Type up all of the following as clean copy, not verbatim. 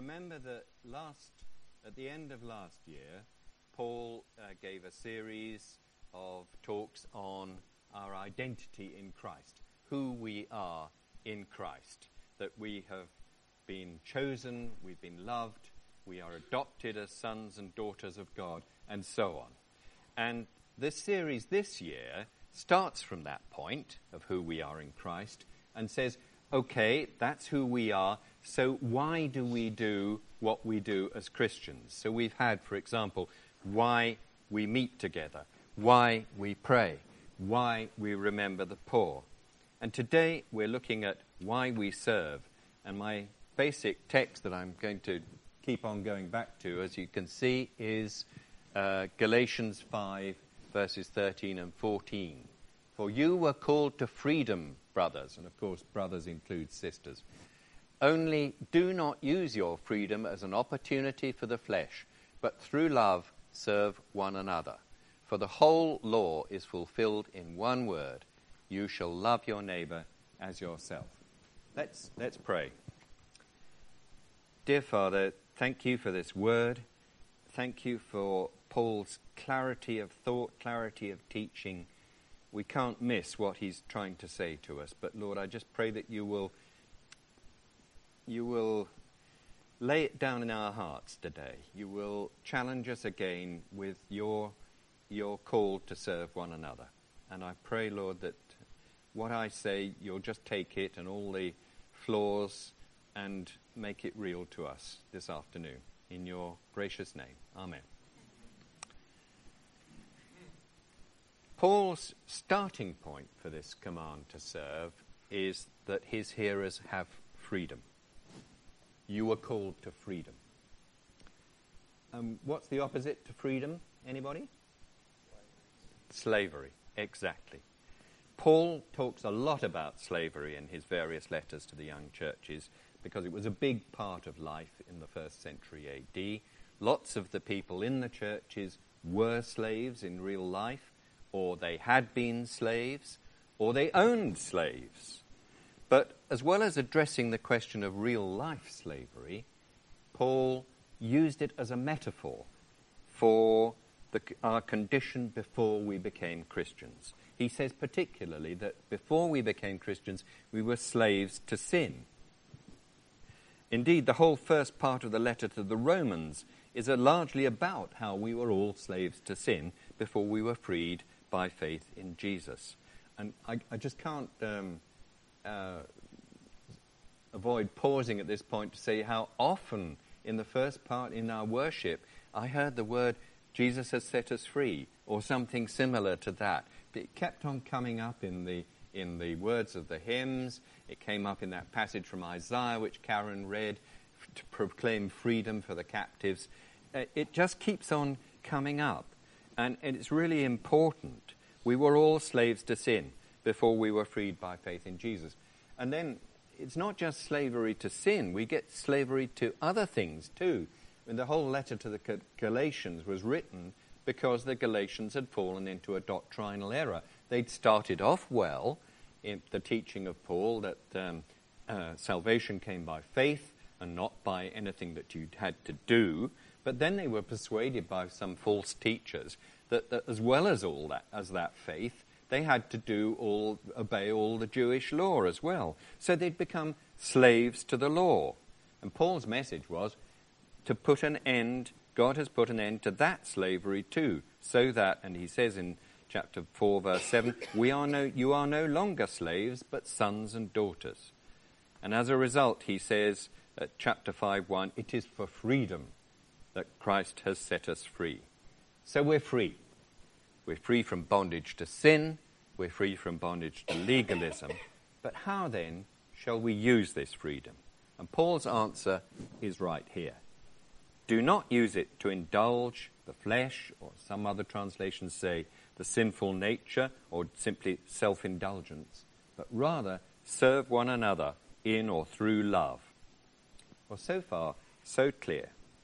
remember that at the end of last year, Paul gave a series of talks on our identity in Christ, who we are in Christ, that we have been chosen, we've been loved, we are adopted as sons and daughters of God, and so on. And this series this year starts from that point of who we are in Christ and says, okay, that's who we are, so why do we do what we do as Christians? So we've had, for example, why we meet together, why we pray, why we remember the poor. And today we're looking at why we serve. And my basic text that I'm going to keep on going back to, as you can see, is Galatians 5, verses 13 and 14. For you were called to freedom, brothers, and of course brothers include sisters. Only do not use your freedom as an opportunity for the flesh, but through love serve one another. For the whole law is fulfilled in one word: you shall love your neighbor as yourself. Let's pray. Dear Father, thank you for this word. Thank you for Paul's clarity of thought, clarity of teaching. We can't miss what he's trying to say to us. But Lord, I just pray that you will lay it down in our hearts today. You will challenge us again with your call to serve one another. And I pray, Lord, that what I say, you'll just take it and all the flaws and make it real to us this afternoon. In your gracious name. Amen. Paul's starting point for this command to serve is that his hearers have freedom. You are called to freedom. What's the opposite to freedom? Anybody? Slavery, exactly. Paul talks a lot about slavery in his various letters to the young churches because it was a big part of life in the first century AD. Lots of the people in the churches were slaves in real life, or they had been slaves, or they owned slaves. But as well as addressing the question of real life slavery, Paul used it as a metaphor for our condition before we became Christians. He says particularly that before we became Christians, we were slaves to sin. Indeed, the whole first part of the letter to the Romans is largely about how we were all slaves to sin before we were freed by faith in Jesus. And I just can't avoid pausing at this point to say how often in the first part in our worship I heard the word, Jesus has set us free, or something similar to that. It kept on coming up in the words of the hymns. It came up in that passage from Isaiah, which Karen read, to proclaim freedom for the captives. It just keeps on coming up. And it's really important. We were all slaves to sin before we were freed by faith in Jesus. And then it's not just slavery to sin. We get slavery to other things too. And the whole letter to the Galatians was written because the Galatians had fallen into a doctrinal error. They'd started off well in the teaching of Paul that salvation came by faith and not by anything that you'd had to do. But then they were persuaded by some false teachers that as well as that faith, they had to obey all the Jewish law as well. So they'd become slaves to the law. And Paul's message was to put an end, God has put an end to that slavery too, so that, and he says in chapter 4, verse 7, you are no longer slaves, but sons and daughters. And as a result, he says at chapter 5:1, it is for freedom that Christ has set us free. So we're free. We're free from bondage to sin. We're free from bondage to legalism. But how then shall we use this freedom? And Paul's answer is right here. Do not use it to indulge the flesh, or some other translations say the sinful nature, or simply self-indulgence, but rather serve one another in or through love. Well, so far, so clear.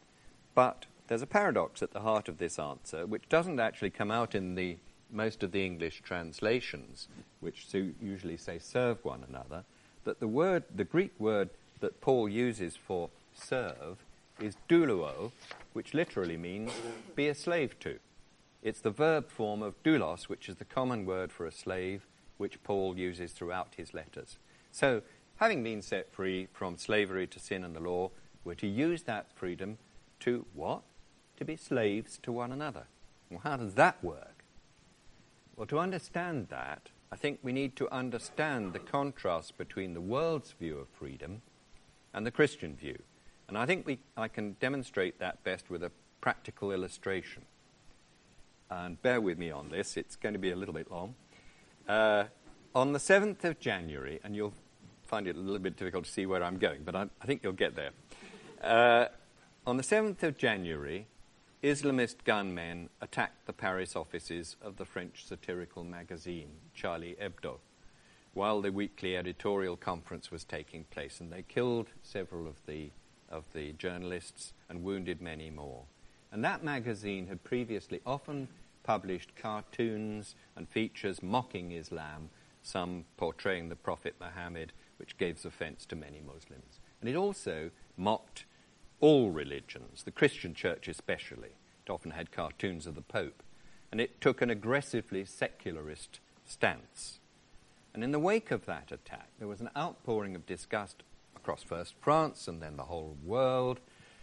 But there's a paradox at the heart of this answer, which doesn't actually come out in most of the English translations, which usually say serve one another, that the Greek word that Paul uses for serve is doulo, which literally means be a slave to. It's the verb form of doulos, which is the common word for a slave, which Paul uses throughout his letters. So, having been set free from slavery to sin and the law, we're to use that freedom to what? To be slaves to one another. Well, how does that work? Well, to understand that, I think we need to understand the contrast between the world's view of freedom and the Christian view. And I think I can demonstrate that best with a practical illustration. And bear with me on this, it's going to be a little bit long. On the 7th of January, and you'll find it a little bit difficult to see where I'm going, but I think you'll get there. On the 7th of January, Islamist gunmen attacked the Paris offices of the French satirical magazine, Charlie Hebdo, while the weekly editorial conference was taking place, and they killed several of the journalists and wounded many more. And that magazine had previously often published cartoons and features mocking Islam, some portraying the Prophet Muhammad, which gives offense to many Muslims. And it also mocked all religions, the Christian church especially. It often had cartoons of the Pope. And it took an aggressively secularist stance. And in the wake of that attack, there was an outpouring of disgust across first France and then the whole world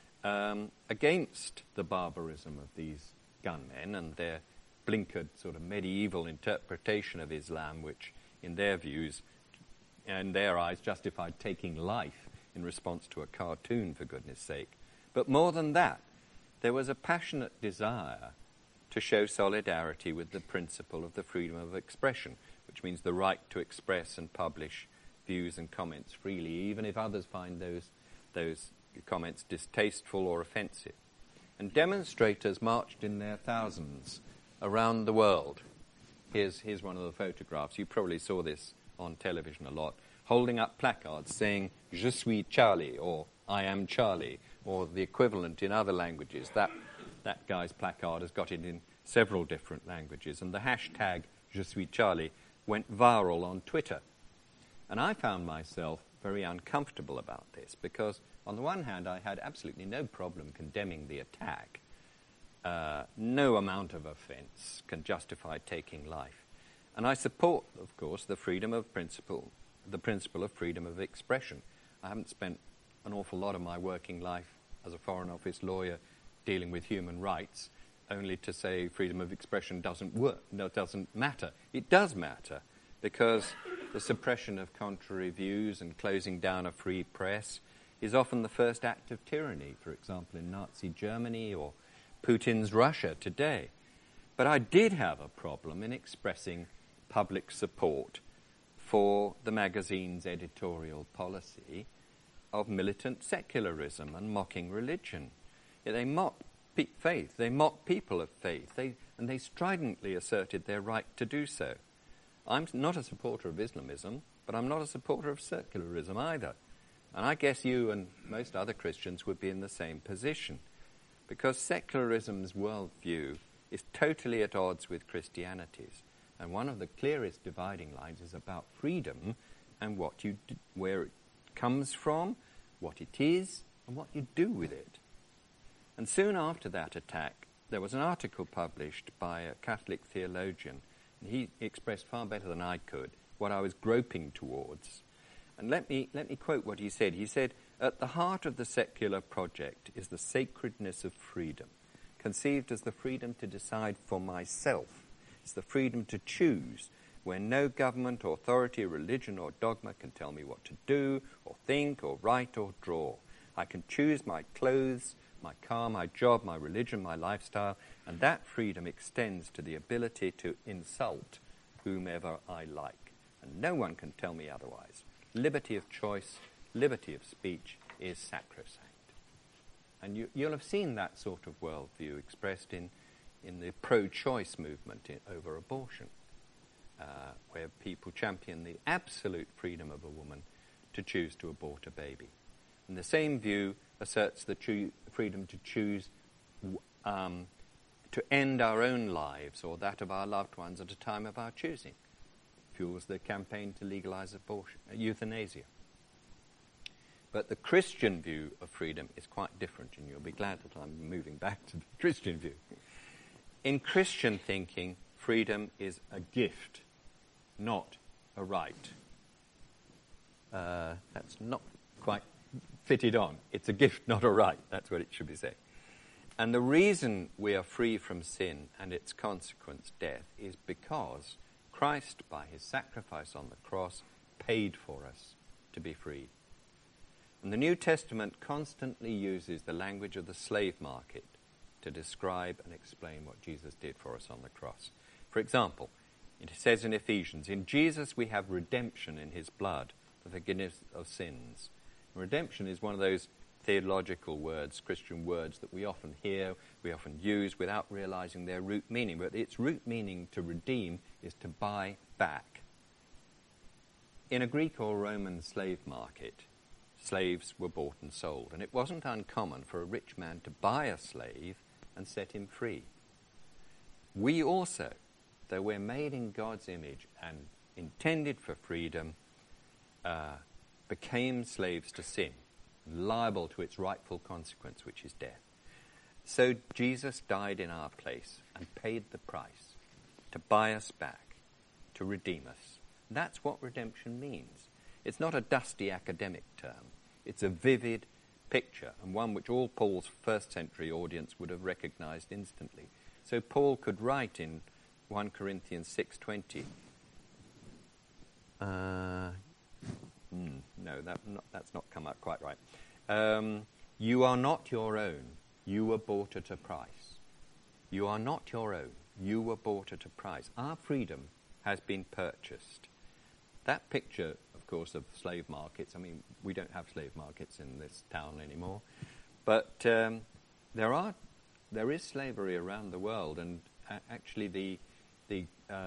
against the barbarism of these gunmen and their blinkered sort of medieval interpretation of Islam, which in their views, in their eyes, justified taking life in response to a cartoon, for goodness sake. But more than that, there was a passionate desire to show solidarity with the principle of the freedom of expression, which means the right to express and publish views and comments freely, even if others find those comments distasteful or offensive. And demonstrators marched in their thousands around the world. Here's one of the photographs. You probably saw this on television a lot, holding up placards saying, "Je suis Charlie," or "I am Charlie," or the equivalent in other languages. That guy's placard has got it in several different languages, and the hashtag "Je suis Charlie" went viral on Twitter. And I found myself very uncomfortable about this because, on the one hand, I had absolutely no problem condemning the attack. No amount of offence can justify taking life. And I support, of course, the principle of freedom of expression. I haven't spent an awful lot of my working life as a Foreign Office lawyer dealing with human rights, only to say freedom of expression doesn't work, no, it doesn't matter. It does matter, because the suppression of contrary views and closing down a free press is often the first act of tyranny, for example, in Nazi Germany or Putin's Russia today. But I did have a problem in expressing public support for the magazine's editorial policy of militant secularism and mocking religion. They mock faith, they mock people of faith, and they stridently asserted their right to do so. I'm not a supporter of Islamism, but I'm not a supporter of secularism either. And I guess you and most other Christians would be in the same position, because secularism's worldview is totally at odds with Christianity's. And one of the clearest dividing lines is about freedom and what you do, where it comes from, what it is, and what you do with it. And soon after that attack, there was an article published by a Catholic theologian, and he expressed far better than I could what I was groping towards. And let me quote what he said. He said, "At the heart of the secular project is the sacredness of freedom, conceived as the freedom to decide for myself. It's the freedom to choose, where no government, authority, religion, or dogma can tell me what to do, or think, or write, or draw. I can choose my clothes, my car, my job, my religion, my lifestyle, and that freedom extends to the ability to insult whomever I like. And no one can tell me otherwise. Liberty of choice, liberty of speech is sacrosanct." And you'll have seen that sort of worldview expressed in the pro-choice movement over abortion, where people champion the absolute freedom of a woman to choose to abort a baby. And the same view asserts the freedom to choose to end our own lives or that of our loved ones at a time of our choosing. Fuels the campaign to legalize abortion, euthanasia. But the Christian view of freedom is quite different, and you'll be glad that I'm moving back to the Christian view. In Christian thinking, freedom is a gift, not a right. That's not quite fitted on. It's a gift, not a right. That's what it should be saying. And the reason we are free from sin and its consequence, death, is because Christ, by his sacrifice on the cross, paid for us to be free. And the New Testament constantly uses the language of the slave market to describe and explain what Jesus did for us on the cross. For example, it says in Ephesians, in Jesus we have redemption in his blood, the forgiveness of sins. Redemption is one of those theological words, Christian words, that we often hear, we often use without realizing their root meaning. But its root meaning, to redeem, is to buy back. In a Greek or Roman slave market, slaves were bought and sold, and it wasn't uncommon for a rich man to buy a slave and set him free. We also, though we're made in God's image and intended for freedom, became slaves to sin, liable to its rightful consequence, which is death. So Jesus died in our place and paid the price to buy us back, to redeem us. That's what redemption means. It's not a dusty academic term. It's a vivid picture, and one which all Paul's first century audience would have recognized instantly. So Paul could write in 1 Corinthians 6:20, that's not come out quite right. You are not your own. You were bought at a price. You are not your own. You were bought at a price. Our freedom has been purchased. That picture, of course, of slave markets, I mean, we don't have slave markets in this town anymore, but there is slavery around the world, and actually the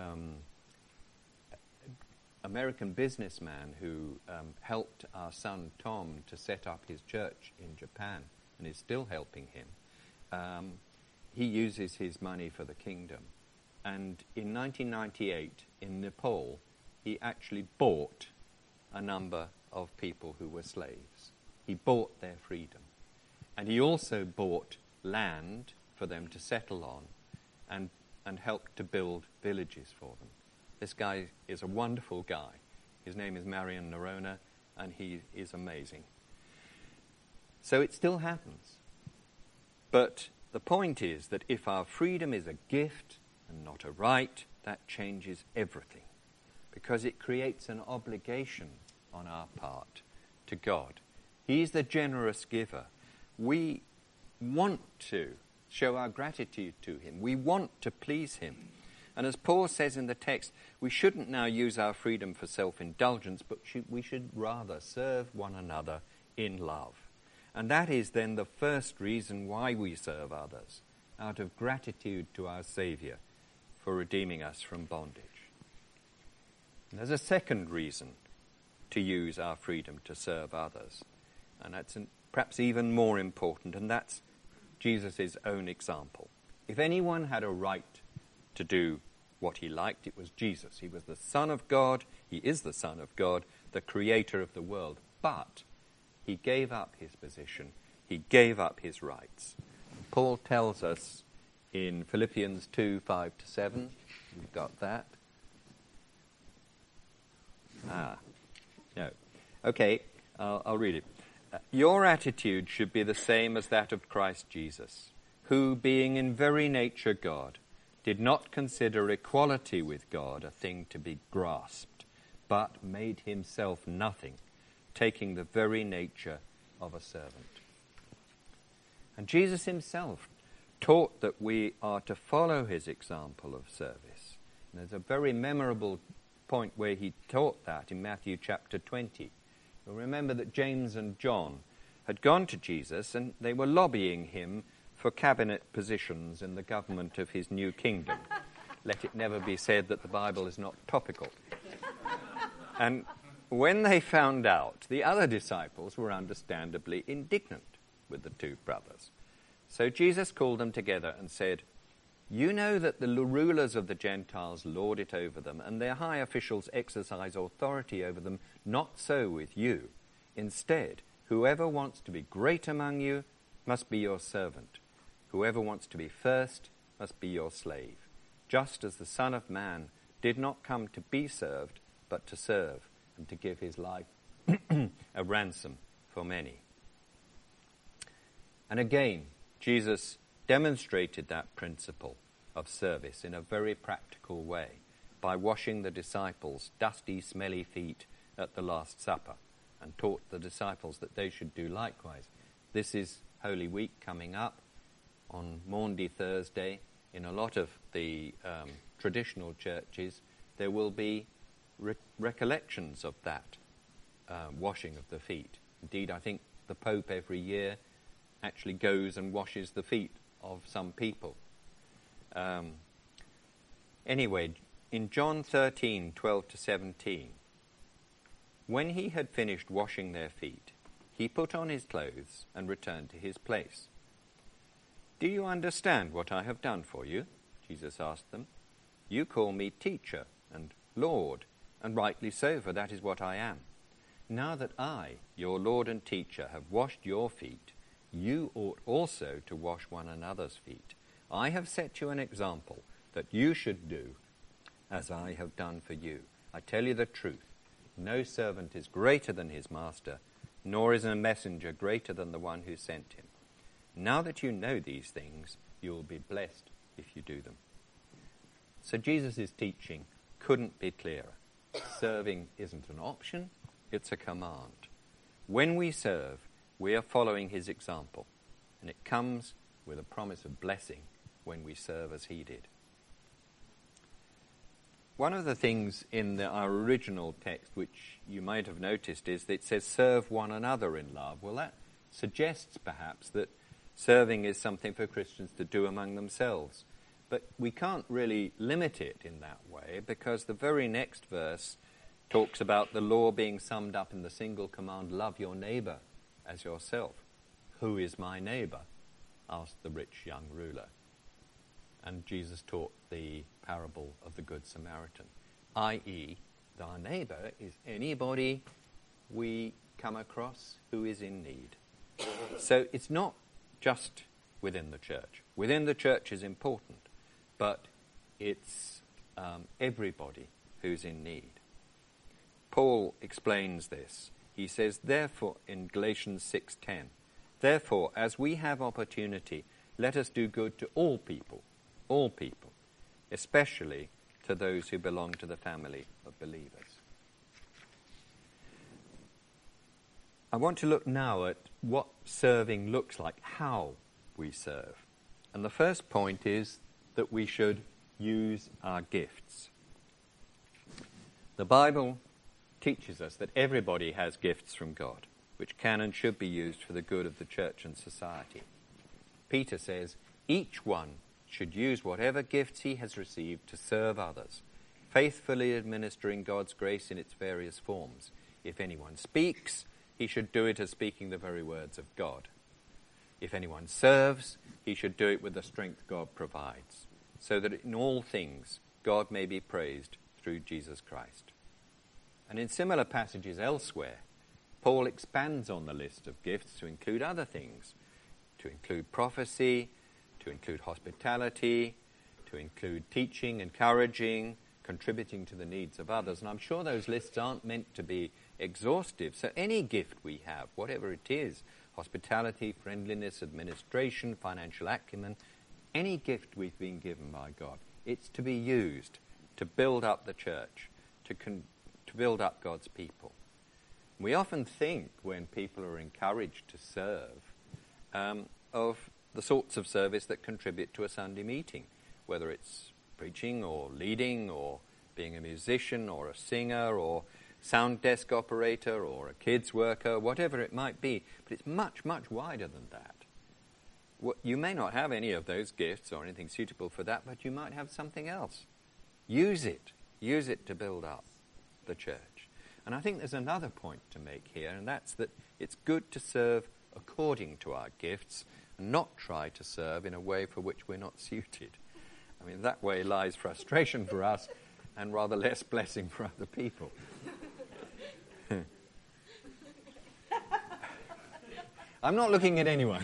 American businessman who helped our son Tom to set up his church in Japan and is still helping him, he uses his money for the kingdom. And in 1998, in Nepal, he actually bought a number of people who were slaves. He bought their freedom. And he also bought land for them to settle on and helped to build villages for them. This guy is a wonderful guy. His name is Marian Narona, and he is amazing. So it still happens. But the point is that if our freedom is a gift and not a right, that changes everything, because it creates an obligation on our part to God. He's the generous giver. We want to show our gratitude to him. We want to please him. And as Paul says in the text, we shouldn't now use our freedom for self-indulgence, but we should rather serve one another in love. And that is then the first reason why we serve others, out of gratitude to our Saviour for redeeming us from bondage. And there's a second reason to use our freedom to serve others, and that's perhaps even more important, and that's Jesus' own example. If anyone had a right to do what he liked, it was Jesus. He was the Son of God. He is the Son of God, the creator of the world. But he gave up his position. He gave up his rights. Paul tells us in Philippians 2:5-7. You've got that? No. Okay, I'll read it. Your attitude should be the same as that of Christ Jesus, who, being in very nature God, did not consider equality with God a thing to be grasped, but made himself nothing, taking the very nature of a servant. And Jesus himself taught that we are to follow his example of service. And there's a very memorable point where he taught that in Matthew chapter 20. You'll remember that James and John had gone to Jesus and they were lobbying him for cabinet positions in the government of his new kingdom. Let it never be said that the Bible is not topical. And when they found out, the other disciples were understandably indignant with the two brothers. So Jesus called them together and said, "You know that the rulers of the Gentiles lord it over them, and their high officials exercise authority over them. Not so with you. Instead, Whoever wants to be great among you must be your servant. Whoever wants to be first must be your slave, just as the Son of Man did not come to be served, but to serve, and to give his life a ransom for many. And again, Jesus demonstrated that principle of service in a very practical way by washing the disciples' dusty, smelly feet at the Last Supper, and taught the disciples that they should do likewise. This is Holy Week coming up on Maundy Thursday. In a lot of the traditional churches, there will be recollections of that washing of the feet. Indeed, I think the Pope every year actually goes and washes the feet of some people. Anyway, in John 13:12-17, when he had finished washing their feet, he put on his clothes and returned to his place. "Do you understand what I have done for you?" Jesus asked them. "You call me teacher and Lord, and rightly so, for that is what I am. Now that I, your Lord and teacher, have washed your feet, you ought also to wash one another's feet. I have set you an example that you should do as I have done for you. I tell you the truth, no servant is greater than his master, nor is a messenger greater than the one who sent him. Now that you know these things, you will be blessed if you do them." So Jesus' teaching couldn't be clearer. Serving isn't an option, it's a command. When we serve, we are following his example, and it comes with a promise of blessing when we serve as he did. One of the things in our original text, which you might have noticed, is that it says, "Serve one another in love." Well, that suggests perhaps that serving is something for Christians to do among themselves. But we can't really limit it in that way, because the very next verse talks about the law being summed up in the single command, "Love your neighbour as yourself." "Who is my neighbour?" asked the rich young ruler. And Jesus taught the parable of the Good Samaritan, i.e., our neighbour is anybody we come across who is in need. So it's not just within the church. Within the church is important, but it's everybody who's in need. Paul explains this. He says, therefore, in Galatians 6:10, "Therefore, as we have opportunity, let us do good to all people, especially to those who belong to the family of believers." I want to look now at what serving looks like, how we serve. And the first point is that we should use our gifts. The Bible teaches us that everybody has gifts from God, which can and should be used for the good of the church and society. Peter says, each one should use whatever gifts he has received to serve others, faithfully administering God's grace in its various forms. If anyone speaks, he should do it as speaking the very words of God. If anyone serves, he should do it with the strength God provides, so that in all things God may be praised through Jesus Christ. And in similar passages elsewhere, Paul expands on the list of gifts to include other things, to include prophecy, to include hospitality, to include teaching, encouraging, contributing to the needs of others. And I'm sure those lists aren't meant to be exhaustive. So any gift we have, whatever it is, hospitality, friendliness, administration, financial acumen, any gift we've been given by God, it's to be used to build up the church, to build up God's people. We often think, when people are encouraged to serve, of the sorts of service that contribute to a Sunday meeting, whether it's preaching or leading or being a musician or a singer or sound desk operator or a kids worker, whatever it might be. But it's much, much wider than that. You may not have any of those gifts or anything suitable for that, but you might have something else. Use it. Use it to build up the church. And I think there's another point to make here, and that's that it's good to serve according to our gifts and not try to serve in a way for which we're not suited. I mean, that way lies frustration for us and rather less blessing for other people. I'm not looking at anyone.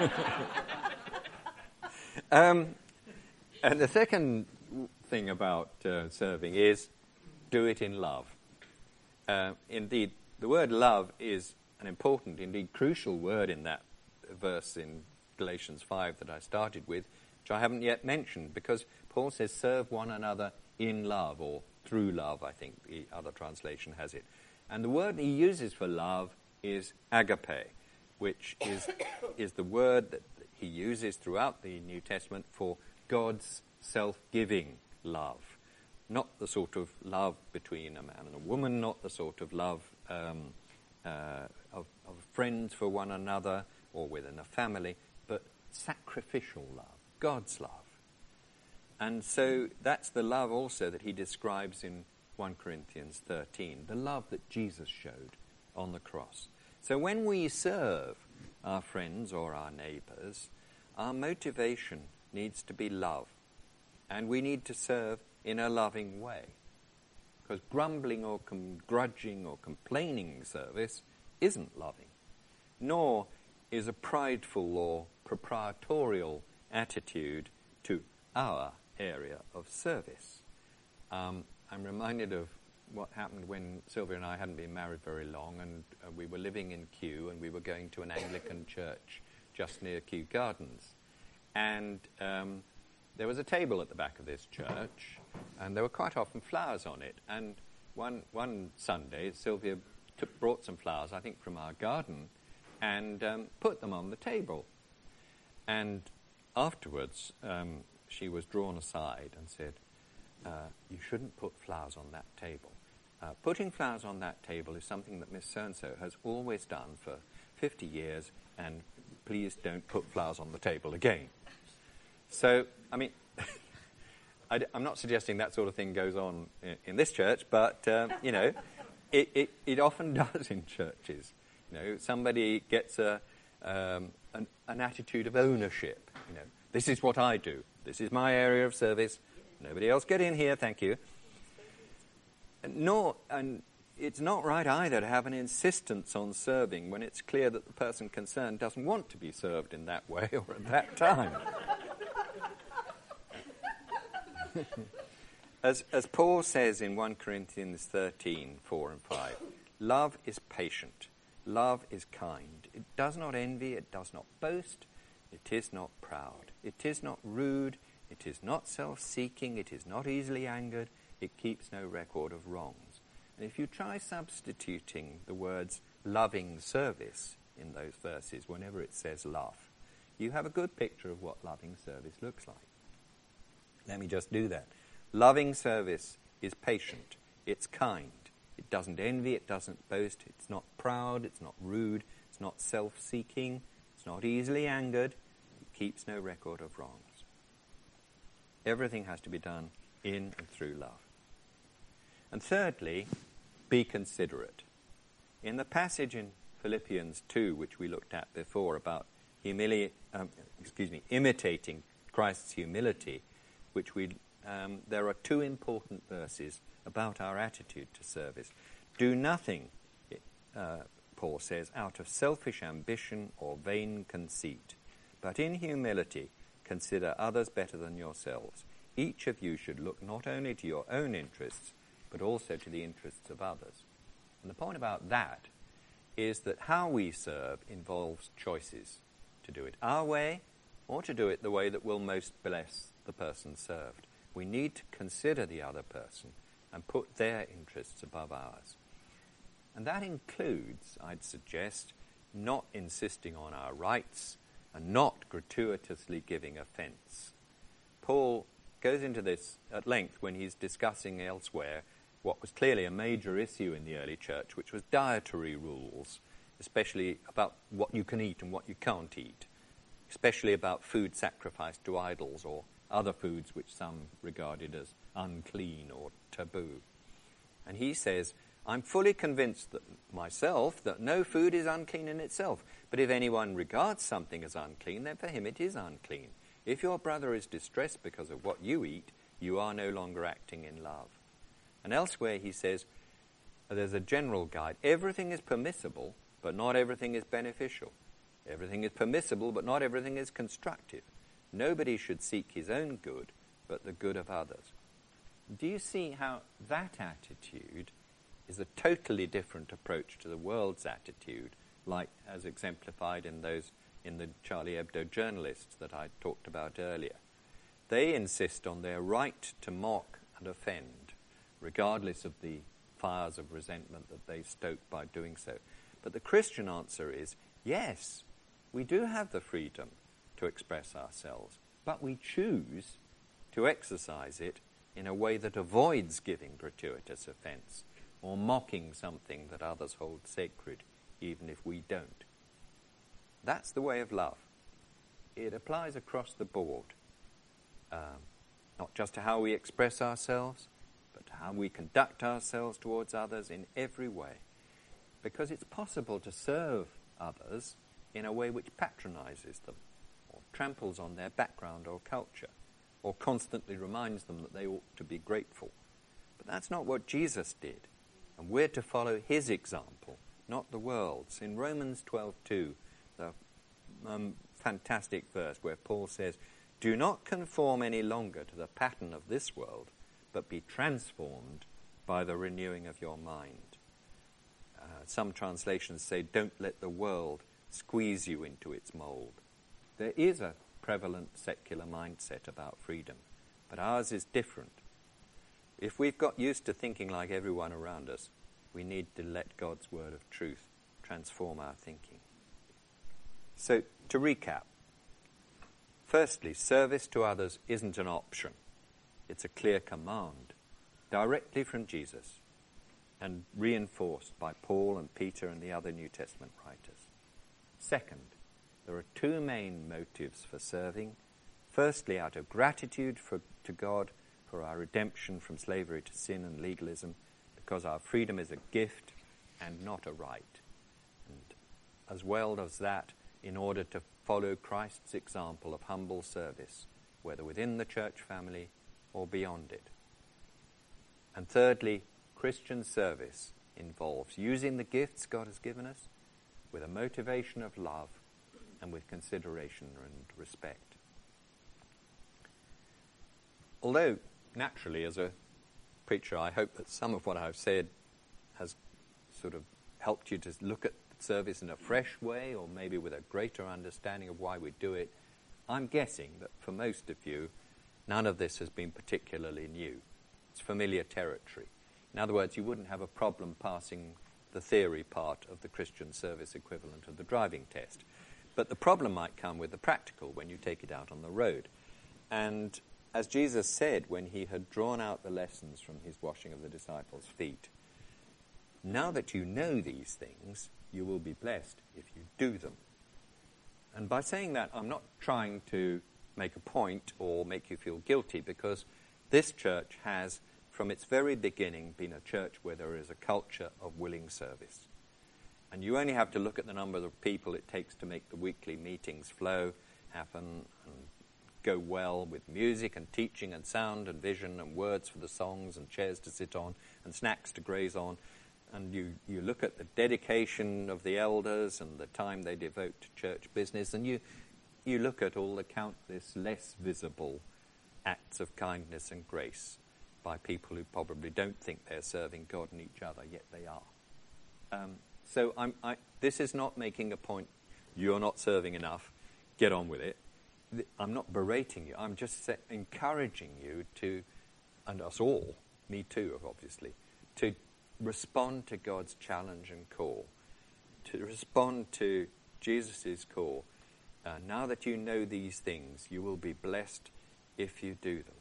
And the second thing about serving is do it in love. Indeed, the word love is an important, indeed crucial word in that verse in Galatians 5 that I started with, which I haven't yet mentioned, because Paul says serve one another in love, or through love, I think the other translation has it. And the word he uses for love is agape, which is the word that he uses throughout the New Testament for God's self-giving love. Not the sort of love between a man and a woman, not the sort of love of friends for one another or within a family, but sacrificial love, God's love. And so that's the love also that he describes in 1 Corinthians 13, the love that Jesus showed on the cross. So when we serve our friends or our neighbours, our motivation needs to be love. And we need to serve in a loving way. Because grumbling or grudging or complaining service isn't loving. Nor is a prideful or proprietorial attitude to our area of service. I'm reminded of what happened when Sylvia and I hadn't been married very long, and we were living in Kew, and we were going to an Anglican church just near Kew Gardens. And there was a table at the back of this church, and there were quite often flowers on it. And one Sunday, Sylvia brought some flowers, I think from our garden, and put them on the table. And afterwards, she was drawn aside and said, you shouldn't put flowers on that table. Putting flowers on that table is something that Miss So-and-so has always done for 50 years, and please don't put flowers on the table again. So, I mean, I'm not suggesting that sort of thing goes on in this church, but, you know, it often does in churches. You know, somebody gets an attitude of ownership. You know, this is what I do. This is my area of service. Nobody else get in here, thank you. And it's not right either to have an insistence on serving when it's clear that the person concerned doesn't want to be served in that way or at that time. As Paul says in 1 Corinthians 13, 4 and 5, love is patient, love is kind. It does not envy, it does not boast, it is not proud, it is not rude, it is not self-seeking, it is not easily angered, it keeps no record of wrongs. And if you try substituting the words loving service in those verses whenever it says love, you have a good picture of what loving service looks like. Let me just do that. Loving service is patient, it's kind, it doesn't envy, it doesn't boast, it's not proud, it's not rude, it's not self-seeking, it's not easily angered, it keeps no record of wrongs. Everything has to be done in and through love. And thirdly, be considerate. In the passage in Philippians 2, which we looked at before, about imitating Christ's humility, which there are two important verses about our attitude to service. Do nothing, Paul says, out of selfish ambition or vain conceit, but in humility consider others better than yourselves. Each of you should look not only to your own interests, but also to the interests of others. And the point about that is that how we serve involves choices, to do it our way or to do it the way that will most bless the person served. We need to consider the other person and put their interests above ours. And that includes, I'd suggest, not insisting on our rights and not gratuitously giving offence. Paul goes into this at length when he's discussing elsewhere what was clearly a major issue in the early church, which was dietary rules, especially about what you can eat and what you can't eat, especially about food sacrificed to idols or other foods which some regarded as unclean or taboo. And he says, I'm fully convinced that myself that no food is unclean in itself, but if anyone regards something as unclean, then for him it is unclean. If your brother is distressed because of what you eat, you are no longer acting in love. And elsewhere he says, there's a general guide. Everything is permissible, but not everything is beneficial. Everything is permissible, but not everything is constructive. Nobody should seek his own good, but the good of others. Do you see how that attitude is a totally different approach to the world's attitude, like as exemplified in the Charlie Hebdo journalists that I talked about earlier? They insist on their right to mock and offend, regardless of the fires of resentment that they stoke by doing so. But the Christian answer is, yes, we do have the freedom to express ourselves, but we choose to exercise it in a way that avoids giving gratuitous offence or mocking something that others hold sacred, even if we don't. That's the way of love. It applies across the board, not just to how we express ourselves, but to how we conduct ourselves towards others in every way. Because it's possible to serve others in a way which patronizes them, or tramples on their background or culture, or constantly reminds them that they ought to be grateful. But that's not what Jesus did. And we're to follow his example, not the world's. In Romans 12:2, the fantastic verse where Paul says, "Do not conform any longer to the pattern of this world, but be transformed by the renewing of your mind." Some translations say, "Don't let the world squeeze you into its mold." There is a prevalent secular mindset about freedom, but ours is different. If we've got used to thinking like everyone around us, we need to let God's word of truth transform our thinking. So, to recap, firstly, service to others isn't an option. It's a clear command, directly from Jesus, and reinforced by Paul and Peter and the other New Testament writers. Second, there are two main motives for serving. Firstly, out of gratitude to God for our redemption from slavery to sin and legalism, because our freedom is a gift and not a right. And as well as that, in order to follow Christ's example of humble service, whether within the church family or beyond it. And thirdly, Christian service involves using the gifts God has given us with a motivation of love and with consideration and respect. Although, naturally, as a preacher, I hope that some of what I've said has sort of helped you to look at service in a fresh way, or maybe with a greater understanding of why we do it. I'm guessing that for most of you, none of this has been particularly new. It's familiar territory. In other words, you wouldn't have a problem passing the theory part of the Christian service equivalent of the driving test. But the problem might come with the practical when you take it out on the road. And as Jesus said when he had drawn out the lessons from his washing of the disciples' feet, now that you know these things, you will be blessed if you do them. And by saying that, I'm not trying to make a point or make you feel guilty, because this church has, from its very beginning, been a church where there is a culture of willing service. And you only have to look at the number of people it takes to make the weekly meetings flow, happen, and go well, with music and teaching and sound and vision and words for the songs and chairs to sit on and snacks to graze on. And you look at the dedication of the elders and the time they devote to church business, and you look at all the countless less visible acts of kindness and grace by people who probably don't think they're serving God and each other, yet they are. So this is not making a point, you're not serving enough, get on with it. I'm not berating you, I'm just encouraging you to, and us all, me too, obviously, to respond to God's challenge and call, to respond to Jesus' call. Now that you know these things, you will be blessed if you do them.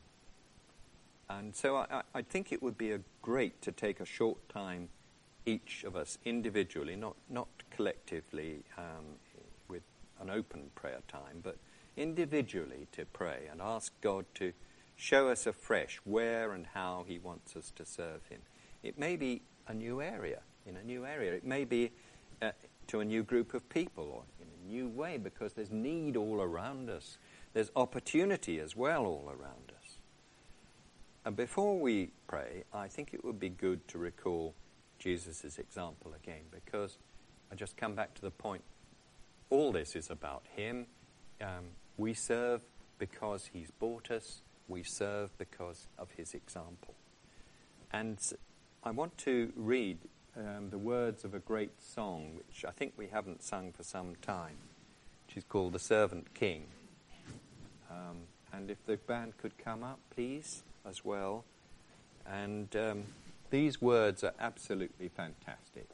And so I think it would be great to take a short time, each of us individually, not collectively with an open prayer time, but individually to pray and ask God to show us afresh where and how he wants us to serve him. It may be a new area, in a new area. It may be to a new group of people, or in a new way, because there's need all around us. There's opportunity as well all around us. And before we pray, I think it would be good to recall Jesus' example again, because I just come back to the point all this is about him. We serve because he's bought us. We serve because of his example. And I want to read the words of a great song, which I think we haven't sung for some time, which is called The Servant King. And if the band could come up, please, as well. And these words are absolutely fantastic.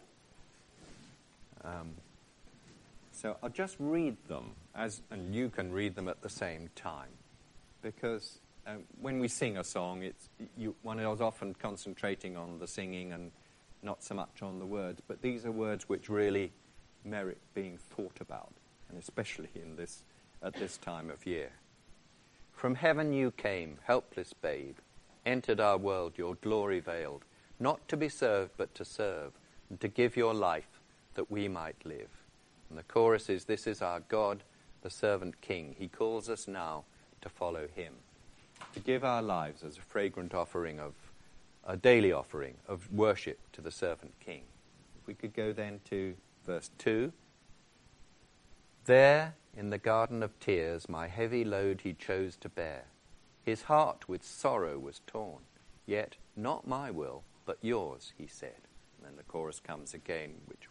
So I'll just read them, and you can read them at the same time. Because when we sing a song, one is often concentrating on the singing and not so much on the words. But these are words which really merit being thought about, and especially at this time of year. From heaven you came, helpless babe, entered our world, your glory veiled, not to be served but to serve, and to give your life that we might live. And the chorus is, this is our God, the servant king. He calls us now to follow him, to give our lives as a fragrant offering a daily offering of worship to the servant king. If we could go then to verse 2. There, in the garden of tears, my heavy load he chose to bear. His heart with sorrow was torn, yet not my will, but yours, he said. And then the chorus comes again,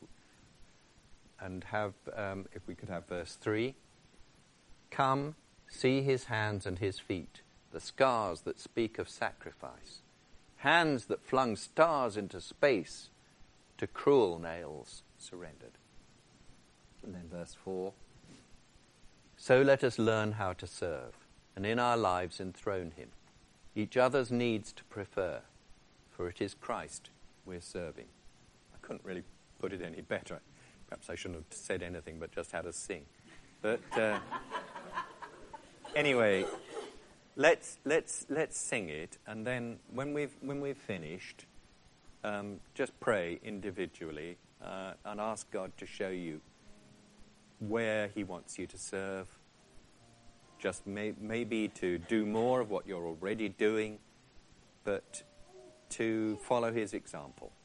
if we could have verse 3. Come, see his hands and his feet, the scars that speak of sacrifice, hands that flung stars into space, to cruel nails surrendered. And then verse 4. So let us learn how to serve, and in our lives enthrone him, each other's needs to prefer, for it is Christ we're serving. I couldn't really put it any better. Perhaps I shouldn't have said anything but just had us sing. But anyway, let's sing it, and then when we've finished, just pray individually and ask God to show you where he wants you to serve, just maybe to do more of what you're already doing, but to follow his example.